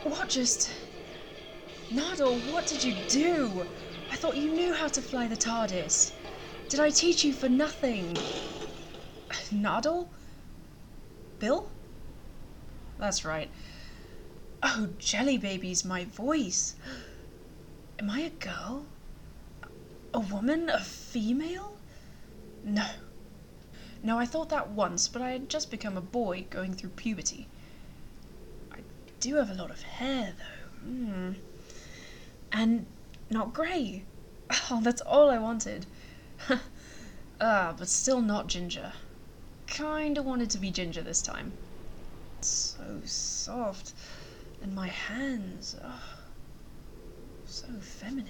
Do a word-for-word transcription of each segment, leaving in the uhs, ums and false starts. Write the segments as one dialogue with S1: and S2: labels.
S1: What just... Nardole, what did you do? I thought you knew how to fly the TARDIS. Did I teach you for nothing? Nardole? Bill? That's right. Oh, Jelly Baby's my voice. Am I a girl? A woman? A female? No. No, I thought that once, but I had just become a boy going through puberty. I do have a lot of hair, though. Mm. And not grey. Oh, that's all I wanted. Ah, but still not ginger. Kinda wanted to be ginger this time. It's so soft. And my hands, oh, so feminine.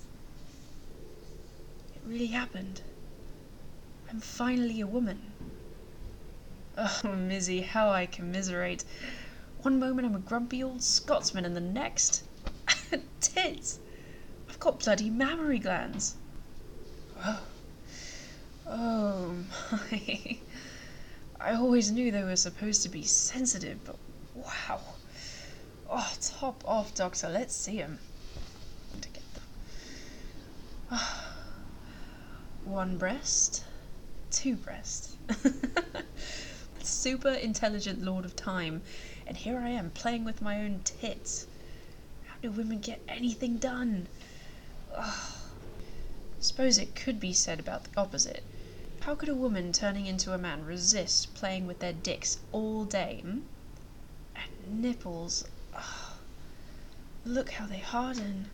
S1: It really happened. I'm finally a woman. Oh, Mizzy, how I commiserate. One moment I'm a grumpy old Scotsman and the next... tits! I've got bloody mammary glands. Oh. Oh my. I always knew they were supposed to be sensitive, but wow. Oh, top off, Doctor. Let's see them. To get them. Oh. One breast, two breasts. Super intelligent Lord of Time, and here I am playing with my own tits. How do women get anything done? Oh. Suppose it could be said about the opposite. How could a woman turning into a man resist playing with their dicks all day? Hmm? And nipples. Oh. Look how they harden.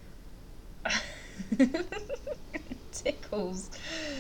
S1: Tickles.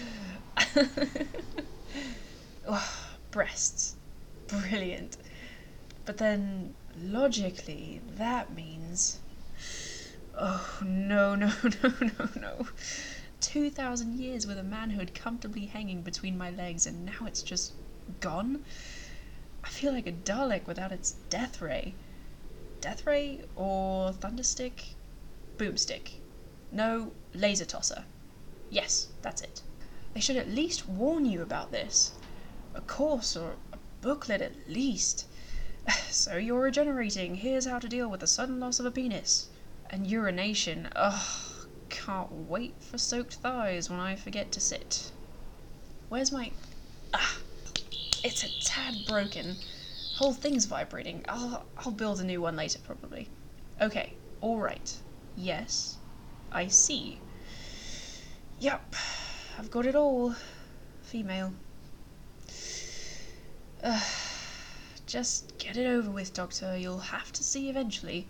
S1: Oh, breasts. Brilliant. But then, logically, that means... Oh, no, no, no, no, no. Two thousand years with a manhood comfortably hanging between my legs, and now it's just gone? I feel like a Dalek without its death ray. Death ray or thunderstick? Boomstick. No, laser tosser. Yes, that's it. They should at least warn you about this. A course or a booklet at least. So you're regenerating. Here's how to deal with the sudden loss of a penis. And urination. Ugh, can't wait for soaked thighs when I forget to sit. Where's my... Ah, it's a tad broken. Whole thing's vibrating. I'll, I'll build a new one later, probably. Okay, alright. Yes, I see. Yup, I've got it all. Female. Ugh. Just get it over with, Doctor. You'll have to see eventually.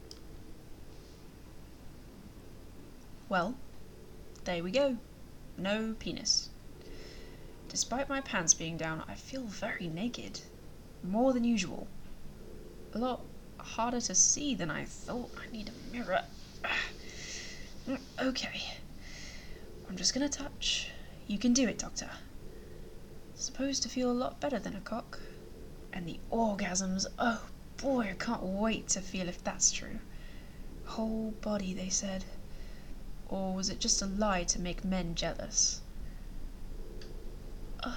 S1: Well, there we go. No penis. Despite my pants being down, I feel very naked. More than usual. A lot harder to see than I thought. I need a mirror. Okay. I'm just gonna touch. You can do it, Doctor. Supposed to feel a lot better than a cock. And the orgasms, oh boy, I can't wait to feel if that's true. Whole body, they said. Or was it just a lie to make men jealous? Uh,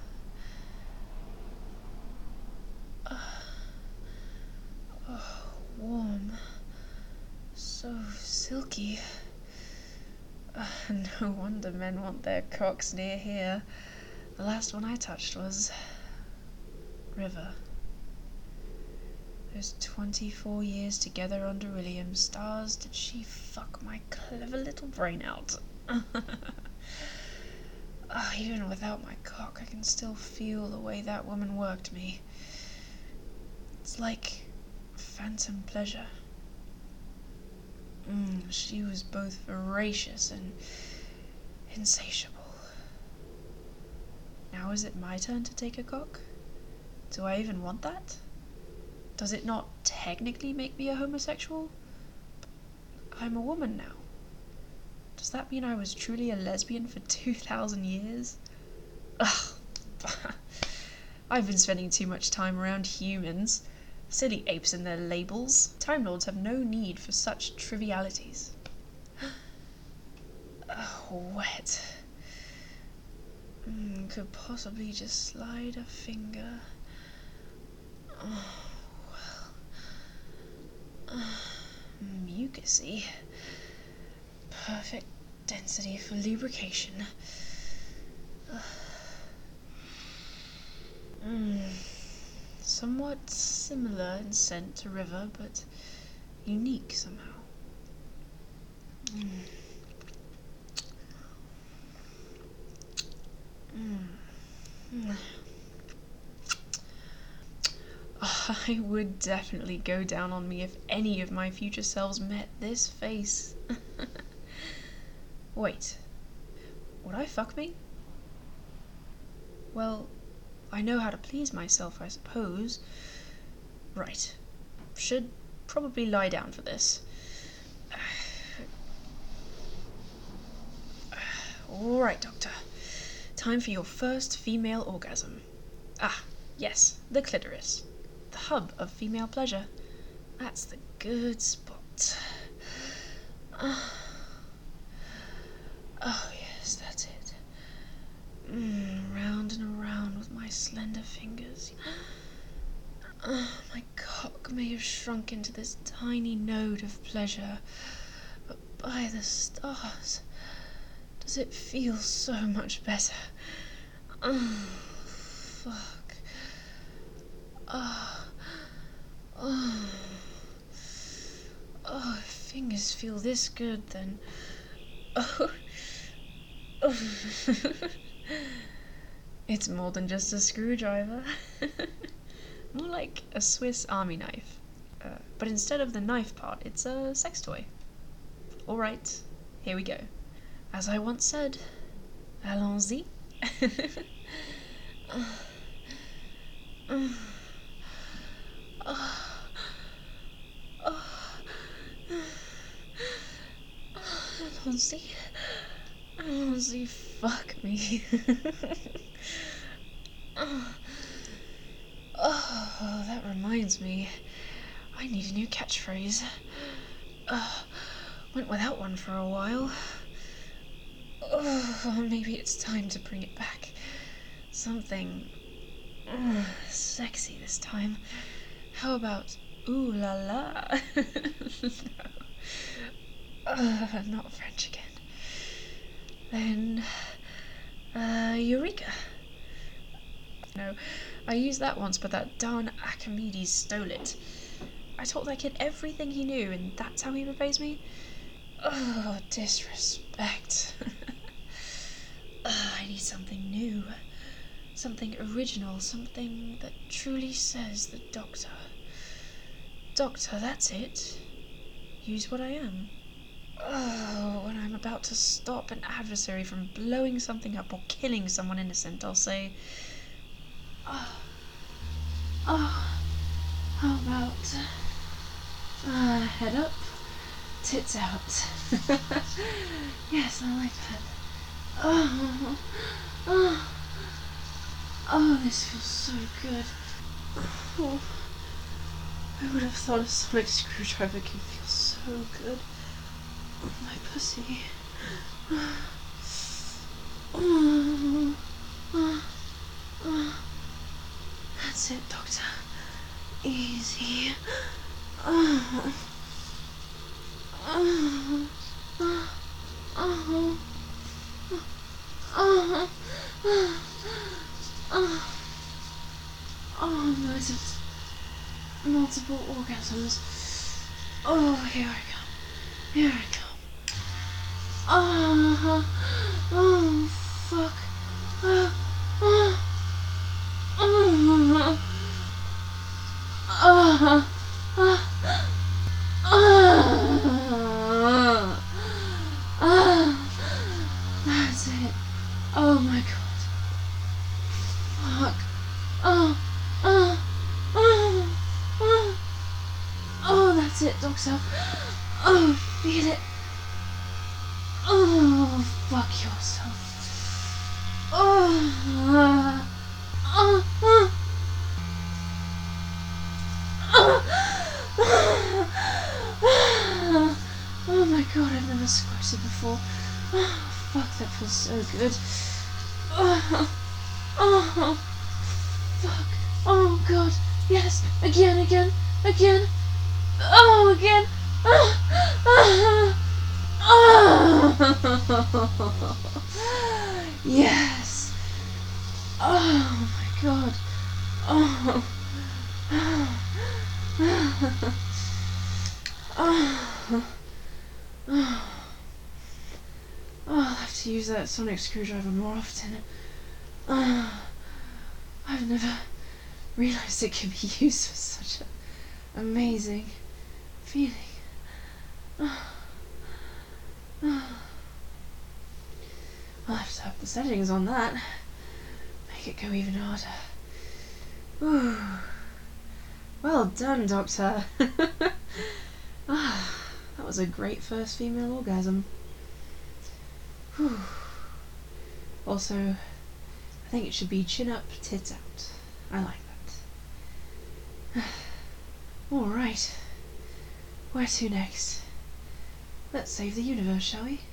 S1: uh, oh, warm. So silky. Uh, no wonder men want their cocks near here. The last one I touched was... River. Those twenty-four years together under William stars, did she fuck my clever little brain out. Oh, even without my cock, I can still feel the way that woman worked me. It's like phantom pleasure. Mm, she was both voracious and insatiable. Now is it my turn to take a cock? Do I even want that? Does it not technically make me a homosexual? I'm a woman now. Does that mean I was truly a lesbian for two thousand years? Ugh. I've been spending too much time around humans. Silly apes and their labels. Time Lords have no need for such trivialities. Oh, wet. Mm, could possibly just slide a finger. Oh, well. Mucusy. Perfect density for lubrication. Mm. Somewhat similar in scent to River, but unique somehow. Mm. Mm. Mm. I would definitely go down on me if any of my future selves met this face. Wait, would I fuck me? Well, I know how to please myself, I suppose. Right, should probably lie down for this. Alright, Doctor. Time for your first female orgasm. Ah, yes, the clitoris. The hub of female pleasure. That's the good spot. Oh, oh yes, that's it. Mm, round and around with my slender fingers. Oh, my cock may have shrunk into this tiny node of pleasure, but by the stars, does it feel so much better? Oh, fuck. Oh, oh, oh, if fingers feel this good, then... Oh, oh. It's more than just a screwdriver. More like a Swiss army knife. Uh, but instead of the knife part, it's a sex toy. Alright, here we go. As I once said, allons-y. uh, uh, uh, uh, allons-y. Allons-y, fuck me. uh, Oh, that reminds me. I need a new catchphrase. Uh, went without one for a while. Oh, maybe it's time to bring it back. Something uh, sexy this time. How about ooh la la? No. Uh, not French again. Then, uh, Eureka. No, I used that once, but that darn Archimedes stole it. I taught that kid everything he knew, and that's how he repays me? Oh, disrespect. uh, I need something new. Something original, something that truly says the Doctor. Doctor, that's it. Use what I am. Oh, when I'm about to stop an adversary from blowing something up or killing someone innocent, I'll say... Oh, oh, how about uh, head up, tits out. Yes, I like that. Oh, oh, oh, this feels so good. Oh, I would have thought a sonic screwdriver can feel so good. My pussy. Oh, oh, oh. That's it, Doctor. Easy. Oh. Oh. Oh. Oh. Oh. Oh. Oh, multiple, multiple orgasms. Oh, here I come. Here I come. Oh. Oh, fuck. Oh. Oh. Oh, oh, oh, oh, oh, that's it. Oh my god. Fuck. Oh, oh, oh, oh, oh, that's it, Doctor. Oh, feel it. Oh, fuck yourself. Oh, uh, oh, oh. Oh my god, I've never squirted before. Oh, fuck, that feels so good. Oh, oh, fuck. Oh god, yes, again, again, again. Oh, again. Yes. Oh my god. Oh. Oh. Oh. I'll have to use that sonic screwdriver more often. Oh. I've never realised it can be used for such an amazing feeling. Oh. Oh. I'll have to up the settings on that. Make it go even harder. Ooh. Well done, Doctor. Ah, that was a great first female orgasm. Whew. Also, I think it should be chin up, tits out. I like that. Alright. Where to next? Let's save the universe, shall we?